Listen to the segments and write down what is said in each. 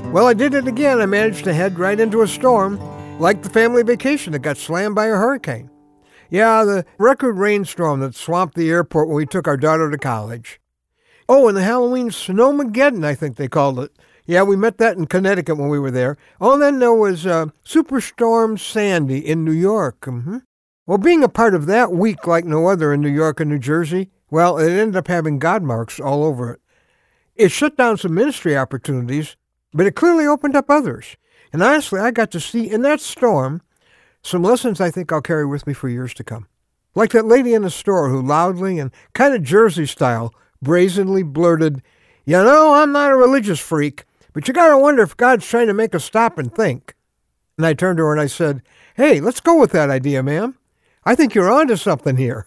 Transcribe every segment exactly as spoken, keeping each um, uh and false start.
Well, I did it again. I managed to head right into a storm, like the family vacation that got slammed by a hurricane. Yeah, the record rainstorm that swamped the airport when we took our daughter to college. Oh, and the Halloween Snowmageddon, I think they called it. Yeah, we met that in Connecticut when we were there. Oh, and then there was uh, Superstorm Sandy in New York. Mm-hmm. Well, being a part of that week like no other in New York and New Jersey, well, it ended up having God marks all over it. It shut down some ministry opportunities, but it clearly opened up others. And honestly, I got to see in that storm some lessons I think I'll carry with me for years to come. Like that lady in the store who loudly and kind of Jersey style brazenly blurted, "You know, I'm not a religious freak, but you got to wonder if God's trying to make us stop and think." And I turned to her and I said, "Hey, let's go with that idea, ma'am. I think you're onto something here."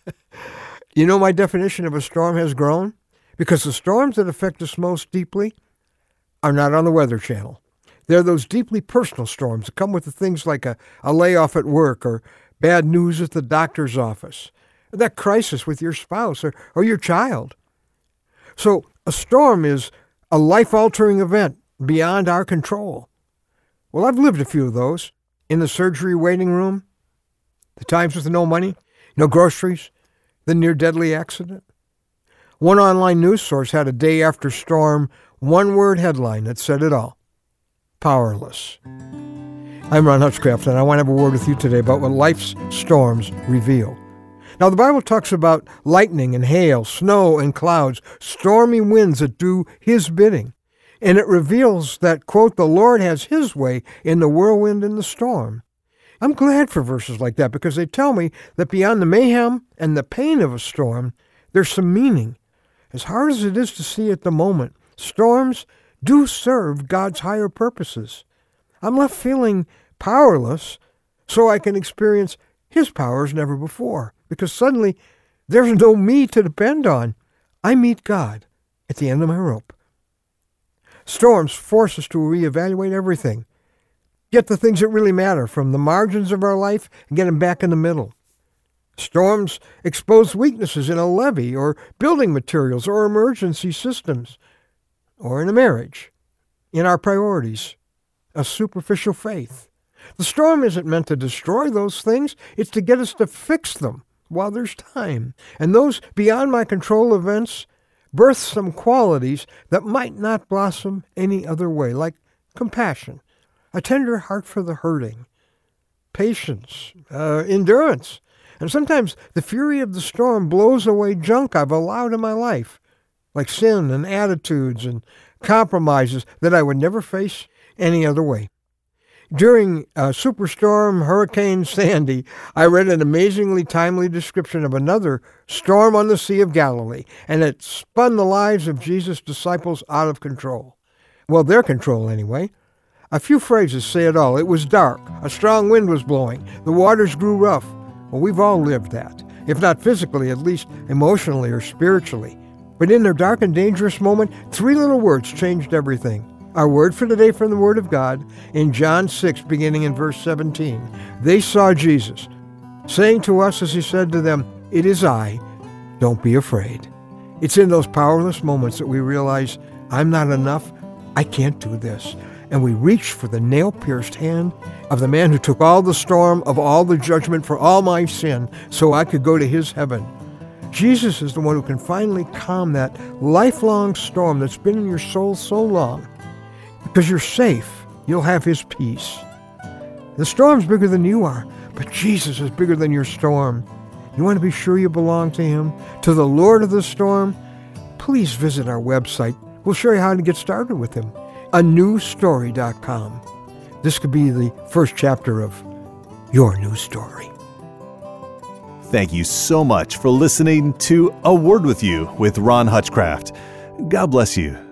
You know, my definition of a storm has grown because the storms that affect us most deeply are not on the Weather Channel. They're those deeply personal storms that come with the things like a, a layoff at work or bad news at the doctor's office, that crisis with your spouse or, or your child. So a storm is a life-altering event beyond our control. Well, I've lived a few of those in the surgery waiting room, the times with no money, no groceries, the near-deadly accident. One online news source had a day after storm, one-word headline that said it all: powerless. I'm Ron Hutchcraft, and I want to have a word with you today about what life's storms reveal. Now, the Bible talks about lightning and hail, snow and clouds, stormy winds that do His bidding. And it reveals that, quote, the Lord has His way in the whirlwind and the storm. I'm glad for verses like that because they tell me that beyond the mayhem and the pain of a storm, there's some meaning. As hard as it is to see at the moment, storms do serve God's higher purposes. I'm left feeling powerless so I can experience His power as never before, because suddenly there's no me to depend on. I meet God at the end of my rope. Storms force us to reevaluate everything. Get the things that really matter from the margins of our life and get them back in the middle. Storms expose weaknesses in a levee or building materials or emergency systems, or in a marriage, in our priorities, a superficial faith. The storm isn't meant to destroy those things. It's to get us to fix them while there's time. And those beyond my control events birth some qualities that might not blossom any other way, like compassion, a tender heart for the hurting, patience, uh, endurance. And sometimes the fury of the storm blows away junk I've allowed in my life, like sin and attitudes and compromises that I would never face any other way. During uh, Superstorm Hurricane Sandy, I read an amazingly timely description of another storm on the Sea of Galilee, and it spun the lives of Jesus' disciples out of control. Well, their control anyway. A few phrases say it all. It was dark. A strong wind was blowing. The waters grew rough. Well, we've all lived that, if not physically, at least emotionally or spiritually. But in their dark and dangerous moment, three little words changed everything. Our word for today from the Word of God in John six, beginning in verse seventeen. They saw Jesus, saying to us as He said to them, "It is I, don't be afraid." It's in those powerless moments that we realize, I'm not enough, I can't do this. And we reach for the nail-pierced hand of the man who took all the storm of all the judgment for all my sin so I could go to His heaven. Jesus is the one who can finally calm that lifelong storm that's been in your soul so long. Because you're safe, you'll have His peace. The storm's bigger than you are, but Jesus is bigger than your storm. You want to be sure you belong to Him, to the Lord of the storm? Please visit our website. We'll show you how to get started with Him. a new story dot com. This could be the first chapter of your new story. Thank you so much for listening to A Word With You with Ron Hutchcraft. God bless you.